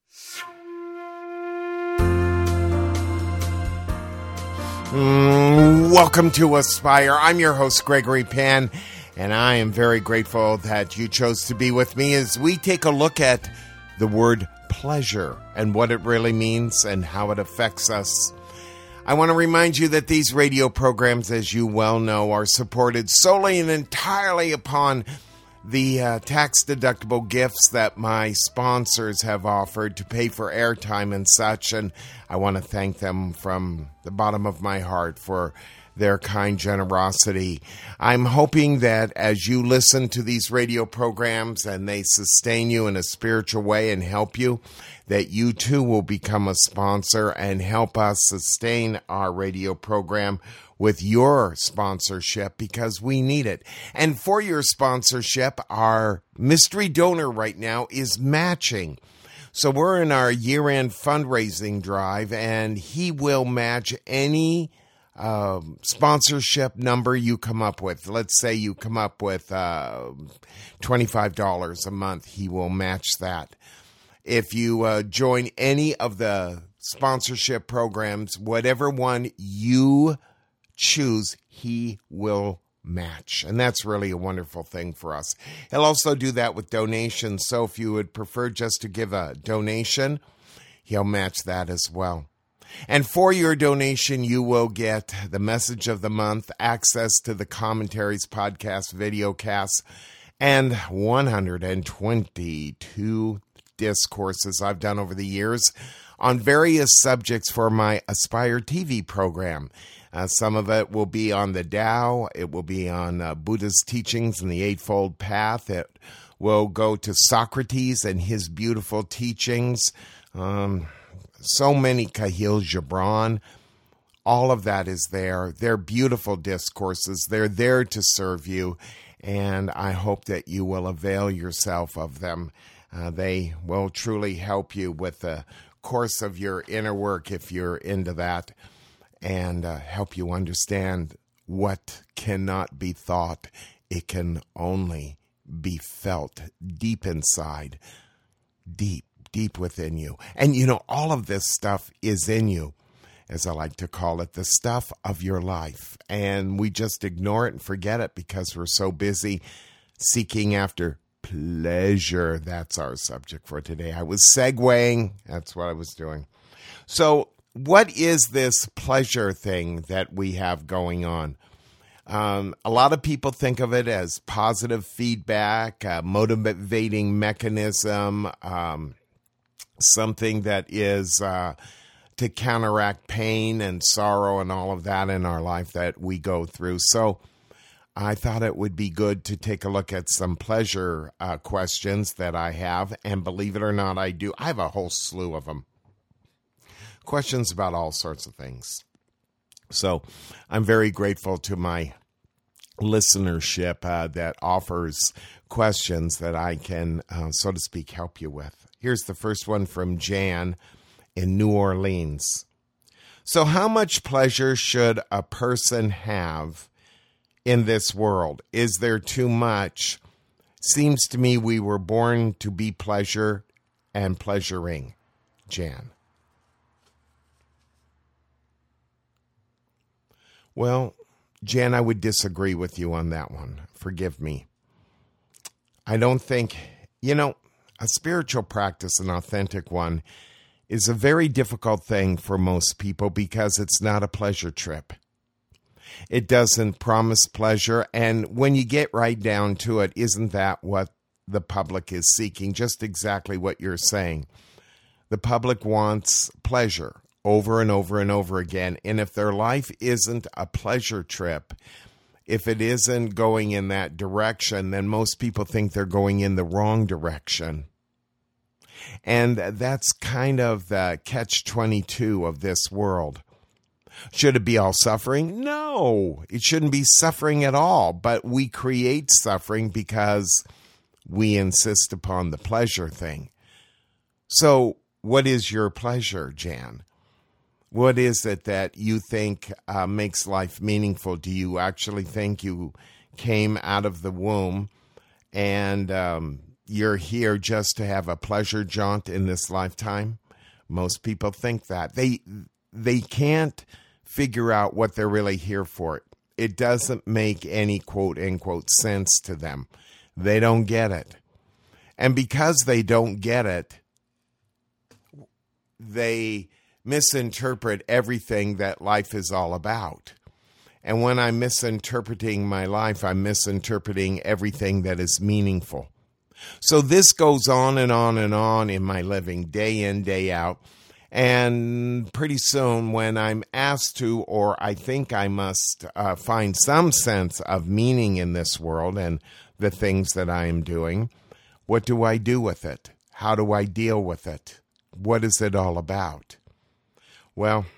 Welcome to Aspire. I'm your host, Gregory Pan, and I am very grateful that you chose to be with me as we take a look at the word pleasure and what it really means and how it affects us. I want to remind you that these radio programs, as you well know, are supported solely and entirely upon the tax-deductible gifts that my sponsors have offered to pay for airtime and such, and I want to thank them from the bottom of my heart for their kind generosity. I'm hoping that as you listen to these radio programs and they sustain you in a spiritual way and help you, that you too will become a sponsor and help us sustain our radio program with your sponsorship, because we need it. And for your sponsorship, our mystery donor right now is matching. So we're in our year-end fundraising drive, and he will match any sponsorship number you come up with. Let's say you come up with $25 a month. He will match that. If you join any of the sponsorship programs, whatever one you choose, he will match. And that's really a wonderful thing for us. He'll also do that with donations. So if you would prefer just to give a donation, he'll match that as well. And for your donation, you will get the message of the month, access to the commentaries, podcast, videocasts, and 122 discourses I've done over the years on various subjects for my Aspire TV program. Some of it will be on the Tao. It will be on Buddha's teachings and the Eightfold Path. It will go to Socrates and his beautiful teachings. So many Kahlil Gibran. All of that is there. They're beautiful discourses. They're there to serve you, and I hope that you will avail yourself of them. They will truly help you with the course of your inner work if you're into that, and help you understand what cannot be thought. It can only be felt deep inside, deep within you. And you know, all of this stuff is in you, as I like to call it, the stuff of your life. And we just ignore it and forget it because we're so busy seeking after pleasure. That's our subject for today. I was segueing. That's what I was doing. So what is this pleasure thing that we have going on? A lot of people think of it as positive feedback, motivating mechanism, something that is to counteract pain and sorrow and all of that in our life that we go through. So I thought it would be good to take a look at some pleasure questions that I have. And believe it or not, I do. I have a whole slew of them. Questions about all sorts of things. So I'm very grateful to my listenership that offers questions that I can, so to speak, help you with. Here's the first one from Jan in New Orleans. So how much pleasure should a person have in this world? Is there too much? Seems to me we were born to be pleasure and pleasuring. Jan. Well, Jan, I would disagree with you on that one. Forgive me. I don't think, a spiritual practice, an authentic one, is a very difficult thing for most people because it's not a pleasure trip. It doesn't promise pleasure, and when you get right down to it, isn't that what the public is seeking? Just exactly what you're saying. The public wants pleasure over and over and over again, and if their life isn't a pleasure trip, if it isn't going in that direction, then most people think they're going in the wrong direction. And that's kind of the catch-22 of this world. Should it be all suffering? No, it shouldn't be suffering at all. But we create suffering because we insist upon the pleasure thing. So what is your pleasure, Jan? What is it that you think makes life meaningful? Do you actually think you came out of the womb and you're here just to have a pleasure jaunt in this lifetime. Most people think that. They can't figure out what they're really here for. It doesn't make any quote-unquote sense to them. They don't get it. And because they don't get it, they misinterpret everything that life is all about. And when I'm misinterpreting my life, I'm misinterpreting everything that is meaningful. So this goes on and on and on in my living, day in, day out. And pretty soon when I'm asked to, or I think I must find some sense of meaning in this world and the things that I am doing, what do I do with it? How do I deal with it? What is it all about? Well,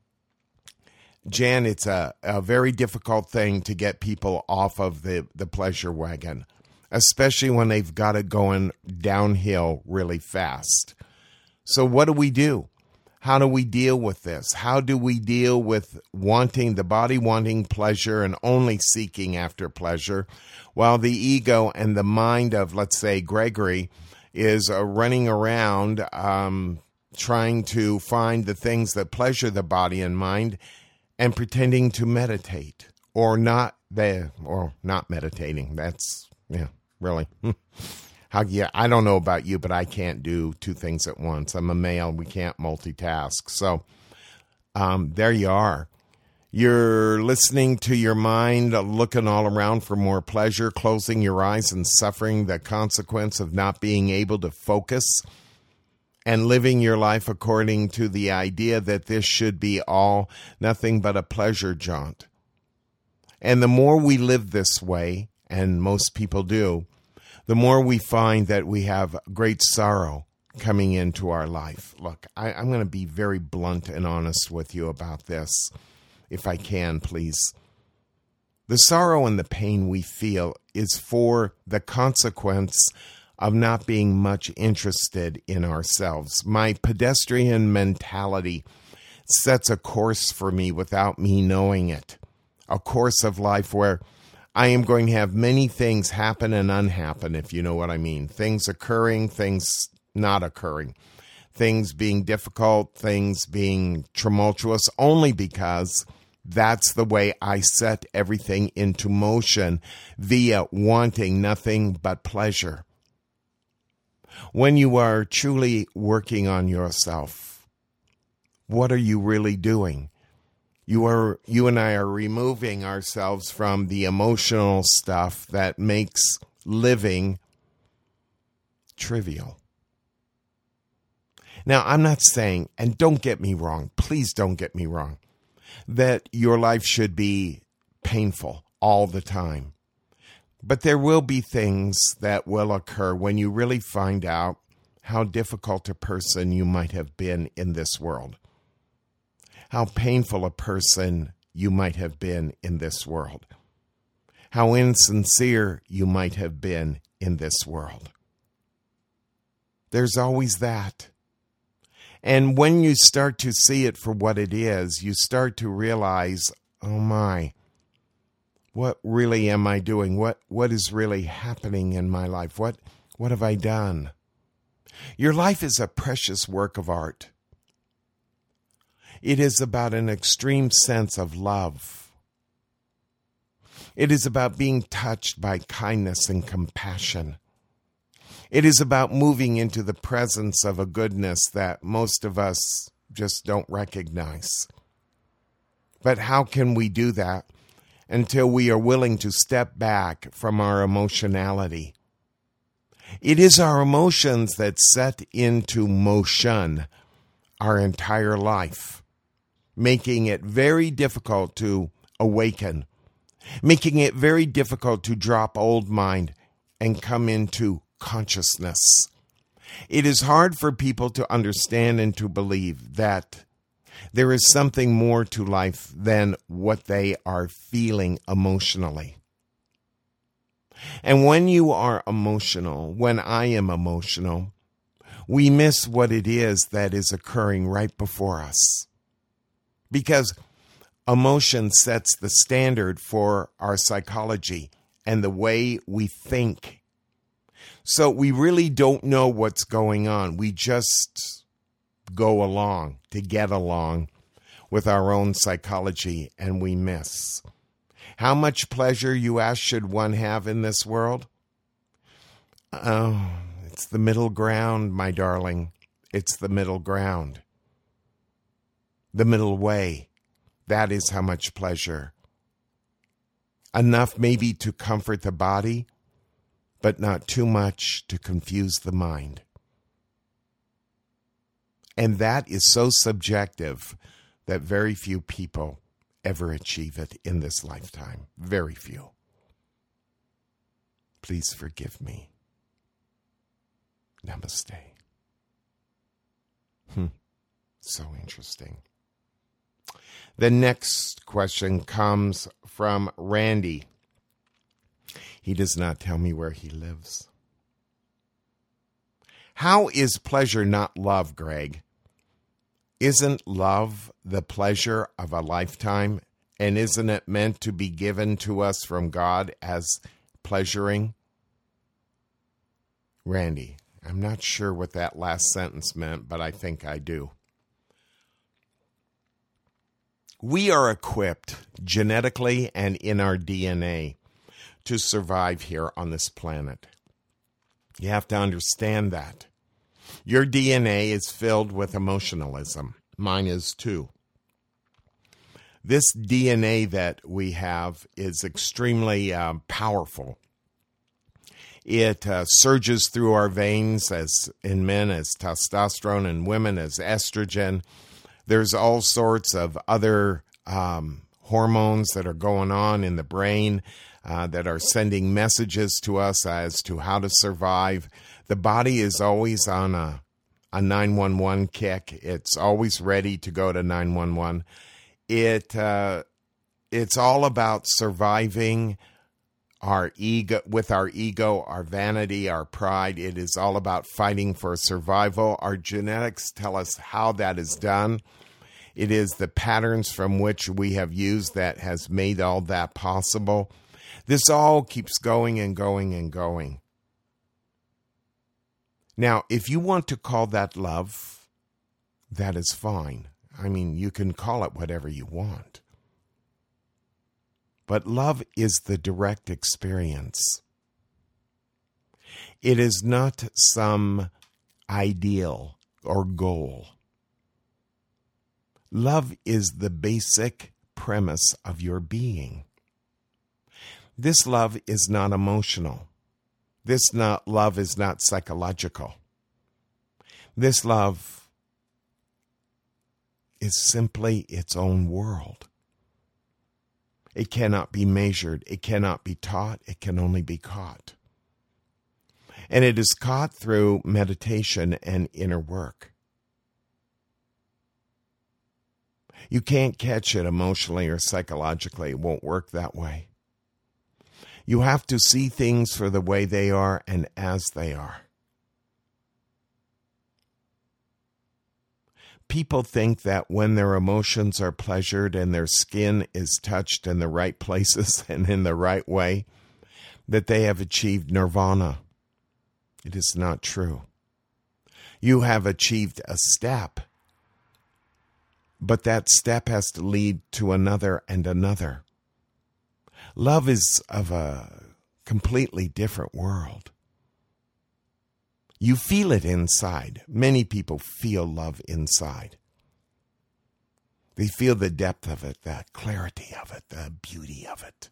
Jan, it's a very difficult thing to get people off of the pleasure wagon, especially when they've got it going downhill really fast. So what do we do? How do we deal with this? How do we deal with the body wanting pleasure and only seeking after pleasure, while the ego and the mind of, let's say, Gregory is running around trying to find the things that pleasure the body and mind and pretending to meditate or not meditating. That's, really. I don't know about you, but I can't do two things at once. I'm a male. We can't multitask. So there you are. You're listening to your mind, looking all around for more pleasure, closing your eyes and suffering the consequence of not being able to focus and living your life according to the idea that this should be all nothing but a pleasure jaunt. And the more we live this way, and most people do, the more we find that we have great sorrow coming into our life. Look, I'm going to be very blunt and honest with you about this, if I can, please. The sorrow and the pain we feel is for the consequence of not being much interested in ourselves. My pedestrian mentality sets a course for me without me knowing it, a course of life where I am going to have many things happen and unhappen, if you know what I mean. Things occurring, things not occurring. Things being difficult, things being tumultuous, only because that's the way I set everything into motion via wanting nothing but pleasure. When you are truly working on yourself, what are you really doing? You and I are removing ourselves from the emotional stuff that makes living trivial. Now, I'm not saying, and don't get me wrong, please don't get me wrong, that your life should be painful all the time. But there will be things that will occur when you really find out how difficult a person you might have been in this world. How painful a person you might have been in this world. How insincere you might have been in this world. There's always that. And when you start to see it for what it is, you start to realize, oh my, what really am I doing? What is really happening in my life? What have I done? Your life is a precious work of art. It is about an extreme sense of love. It is about being touched by kindness and compassion. It is about moving into the presence of a goodness that most of us just don't recognize. But how can we do that until we are willing to step back from our emotionality? It is our emotions that set into motion our entire life, making it very difficult to awaken, making it very difficult to drop old mind and come into consciousness. It is hard for people to understand and to believe that there is something more to life than what they are feeling emotionally. And when you are emotional, when I am emotional, we miss what it is that is occurring right before us. Because emotion sets the standard for our psychology and the way we think. So we really don't know what's going on. We just go along to get along with our own psychology, and we miss. How much pleasure, you ask, should one have in this world? Oh, it's the middle ground, my darling. It's the middle ground. The middle way. That is how much pleasure. Enough maybe to comfort the body, but not too much to confuse the mind. And that is so subjective that very few people ever achieve it in this lifetime. Very few. Please forgive me. Namaste. So interesting. The next question comes from Randy. He does not tell me where he lives. How is pleasure not love, Greg? Isn't love the pleasure of a lifetime? And isn't it meant to be given to us from God as pleasuring? Randy, I'm not sure what that last sentence meant, but I think I do. We are equipped genetically and in our DNA to survive here on this planet. You have to understand that. Your DNA is filled with emotionalism. Mine is too. This DNA that we have is extremely powerful. It surges through our veins as in men as testosterone, and women as estrogen. There's all sorts of other hormones that are going on in the brain that are sending messages to us as to how to survive. The body is always on a 911 kick. It's always ready to go to 911. It's all about surviving our ego, with our ego, our vanity, our pride. It is all about fighting for survival. Our genetics tell us how that is done. It is the patterns from which we have used that has made all that possible. This all keeps going and going and going. Now, if you want to call that love, that is fine. I mean, you can call it whatever you want. But love is the direct experience. It is not some ideal or goal. Love is the basic premise of your being. This love is not emotional. This love is not psychological. This love is simply its own world. It cannot be measured. It cannot be taught. It can only be caught. And it is caught through meditation and inner work. You can't catch it emotionally or psychologically. It won't work that way. You have to see things for the way they are and as they are. People think that when their emotions are pleasured and their skin is touched in the right places and in the right way, that they have achieved nirvana. It is not true. You have achieved a step, but that step has to lead to another and another. Love is of a completely different world. You feel it inside. Many people feel love inside. They feel the depth of it, the clarity of it, the beauty of it.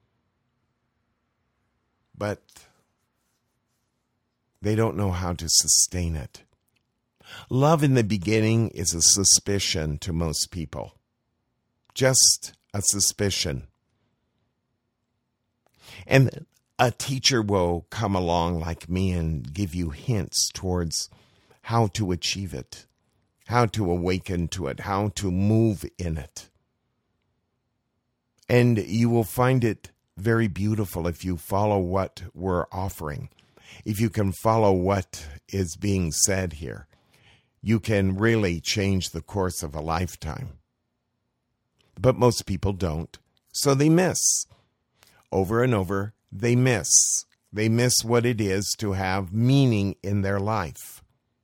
But they don't know how to sustain it. Love in the beginning is a suspicion to most people. Just a suspicion. And a teacher will come along like me and give you hints towards how to achieve it, how to awaken to it, how to move in it. And you will find it very beautiful if you follow what we're offering. If you can follow what is being said here, you can really change the course of a lifetime. But most people don't, so they miss. Over and over, they miss. They miss what it is to have meaning in their life.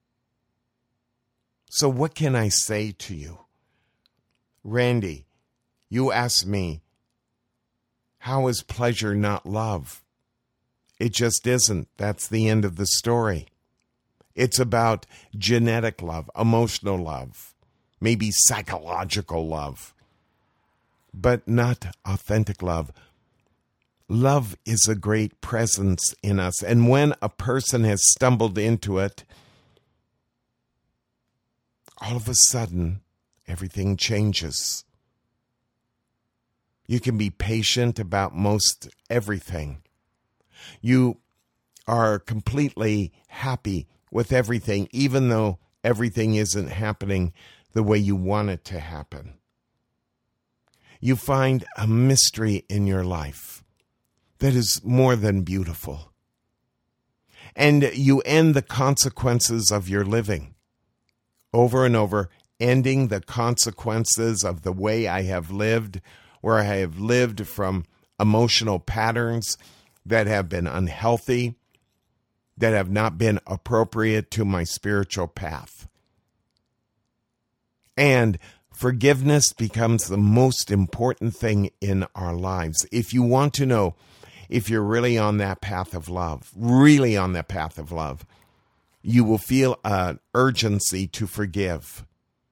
So what can I say to you? Randy, you asked me, how is pleasure not love? It just isn't. That's the end of the story. It's about genetic love, emotional love, maybe psychological love, but not authentic love. Love is a great presence in us, and when a person has stumbled into it, all of a sudden, everything changes. You can be patient about most everything. You are completely happy with everything, even though everything isn't happening the way you want it to happen. You find a mystery in your life that is more than beautiful. And you end the consequences of your living over and over, ending the consequences of the way I have lived, where I have lived from emotional patterns that have been unhealthy, that have not been appropriate to my spiritual path. And forgiveness becomes the most important thing in our lives. If you want to know if you're really on that path of love, you will feel an urgency to forgive.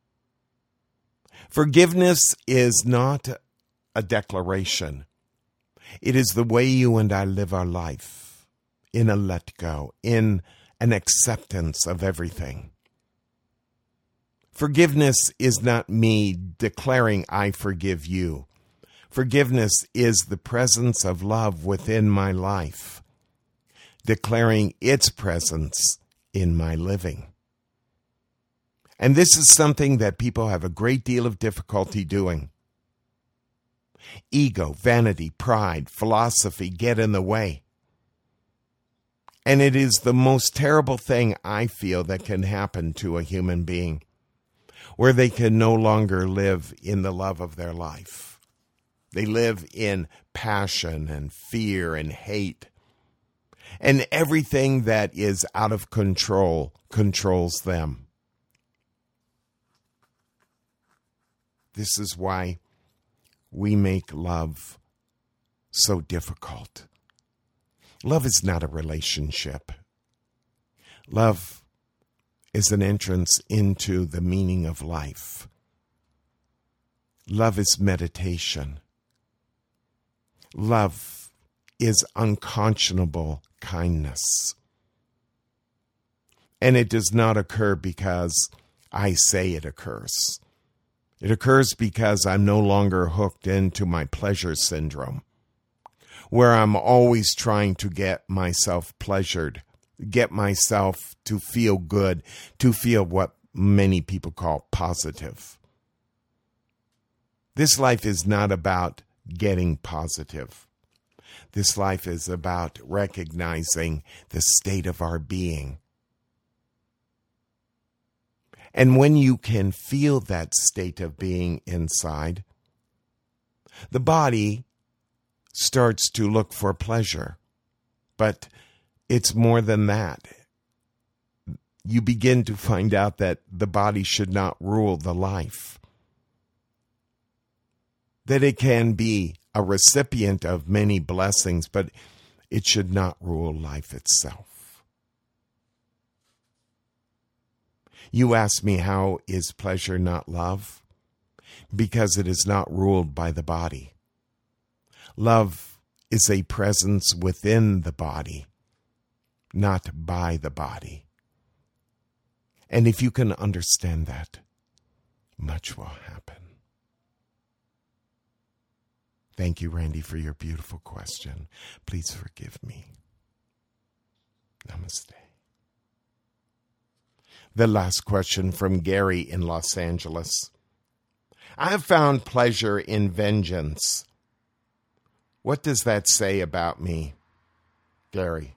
Forgiveness is not a declaration. It is the way you and I live our life, in a let go, in an acceptance of everything. Forgiveness is not me declaring I forgive you. Forgiveness is the presence of love within my life, declaring its presence in my living. And this is something that people have a great deal of difficulty doing. Ego, vanity, pride, philosophy get in the way. And it is the most terrible thing I feel that can happen to a human being, where they can no longer live in the love of their life. They live in passion and fear and hate. And everything that is out of control controls them. This is why we make love so difficult. Love is not a relationship. Love is an entrance into the meaning of life. Love is meditation. Love is unconscionable kindness. And it does not occur because I say it occurs. It occurs because I'm no longer hooked into my pleasure syndrome, where I'm always trying to get myself pleasured, get myself to feel good, to feel what many people call positive. This life is not about getting positive. This life is about recognizing the state of our being. And when you can feel that state of being inside, the body starts to look for pleasure. But it's more than that. You begin to find out that the body should not rule the life. That it can be a recipient of many blessings, but it should not rule life itself. You ask me, how is pleasure not love? Because it is not ruled by the body. Love is a presence within the body, not by the body. And if you can understand that, much will happen. Thank you, Randy, for your beautiful question. Please forgive me. Namaste. The last question from Gary in Los Angeles. I have found pleasure in vengeance. What does that say about me, Gary?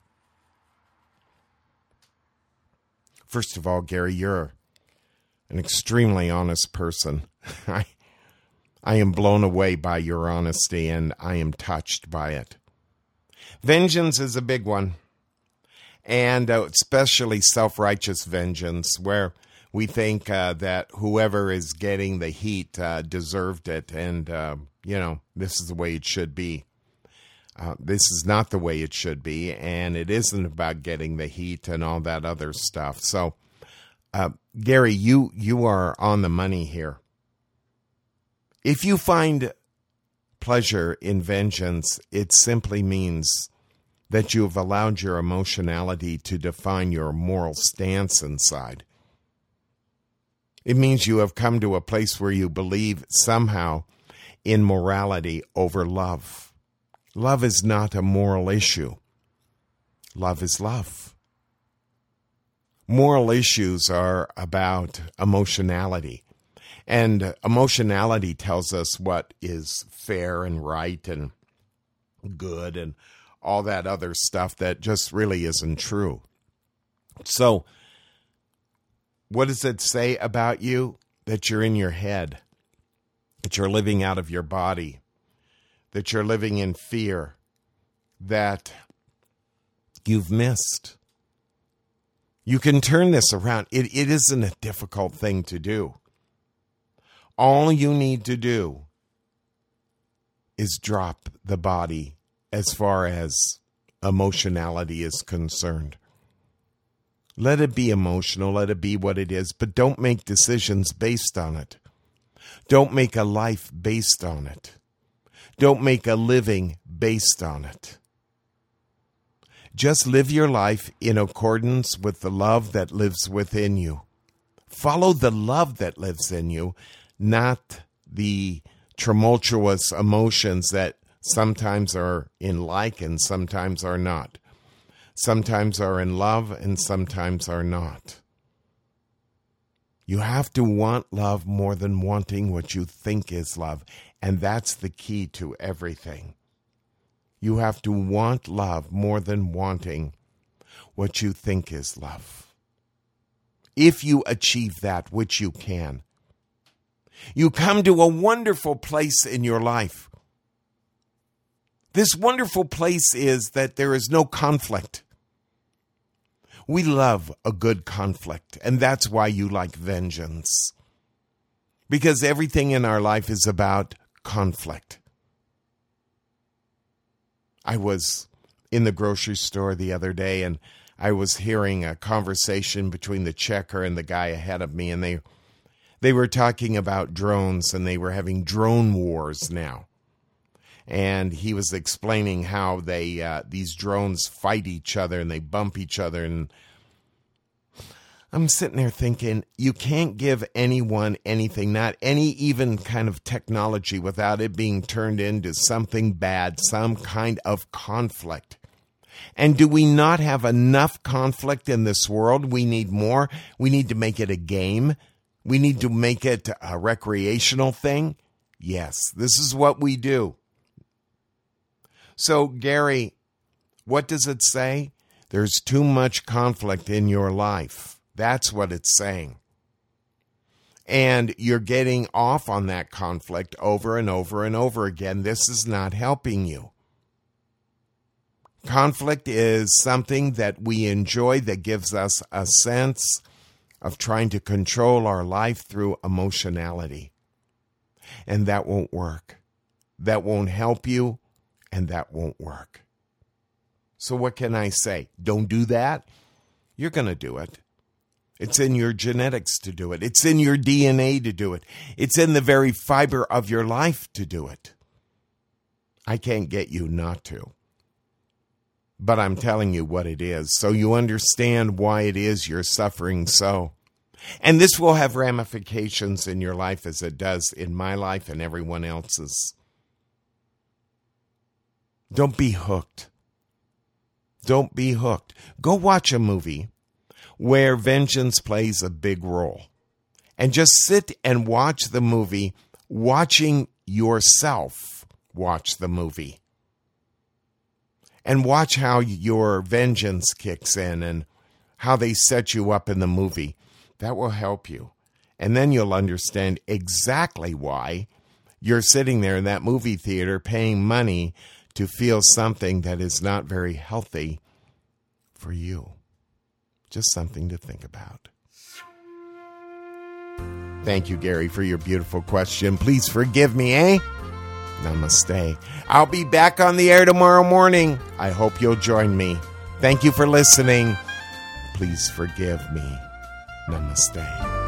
First of all, Gary, you're an extremely honest person. I am blown away by your honesty, and I am touched by it. Vengeance is a big one, and especially self-righteous vengeance, where we think that whoever is getting the heat deserved it, and, this is the way it should be. This is not the way it should be, and it isn't about getting the heat and all that other stuff. So, Gary, you are on the money here. If you find pleasure in vengeance, it simply means that you have allowed your emotionality to define your moral stance inside. It means you have come to a place where you believe somehow in morality over love. Love is not a moral issue. Love is love. Moral issues are about emotionality. And emotionality tells us what is fair and right and good and all that other stuff that just really isn't true. So, what does it say about you? That you're in your head, that you're living out of your body, that you're living in fear, that you've missed. You can turn this around. It isn't a difficult thing to do. All you need to do is drop the body as far as emotionality is concerned. Let it be emotional, let it be what it is, but don't make decisions based on it. Don't make a life based on it. Don't make a living based on it. Just live your life in accordance with the love that lives within you. Follow the love that lives in you, not the tumultuous emotions that sometimes are in like and sometimes are not. Sometimes are in love and sometimes are not. You have to want love more than wanting what you think is love, and that's the key to everything. You have to want love more than wanting what you think is love. If you achieve that, which you can, you come to a wonderful place in your life. This wonderful place is that there is no conflict. We love a good conflict, and that's why you like vengeance. Because everything in our life is about conflict. I was in the grocery store the other day, and I was hearing a conversation between the checker and the guy ahead of me, and they were talking about drones, and they were having drone wars now. And he was explaining how these drones fight each other and they bump each other. And I'm sitting there thinking, you can't give anyone anything, not any even kind of technology, without it being turned into something bad, some kind of conflict. And do we not have enough conflict in this world? We need more. We need to make it a game. We need to make it a recreational thing. Yes, this is what we do. So, Gary, what does it say? There's too much conflict in your life. That's what it's saying. And you're getting off on that conflict over and over and over again. This is not helping you. Conflict is something that we enjoy that gives us a sense of trying to control our life through emotionality. And that won't work. That won't help you. And that won't work. So what can I say? Don't do that? You're going to do it. It's in your genetics to do it. It's in your DNA to do it. It's in the very fiber of your life to do it. I can't get you not to. But I'm telling you what it is, so you understand why it is you're suffering so. And this will have ramifications in your life as it does in my life and everyone else's. Don't be hooked. Don't be hooked. Go watch a movie where vengeance plays a big role. And just sit and watch the movie, watching yourself watch the movie. And watch how your vengeance kicks in and how they set you up in the movie. That will help you. And then you'll understand exactly why you're sitting there in that movie theater paying money to feel something that is not very healthy for you. Just something to think about. Thank you, Gary, for your beautiful question. Please forgive me, eh? Namaste. I'll be back on the air tomorrow morning. I hope you'll join me. Thank you for listening. Please forgive me. Namaste.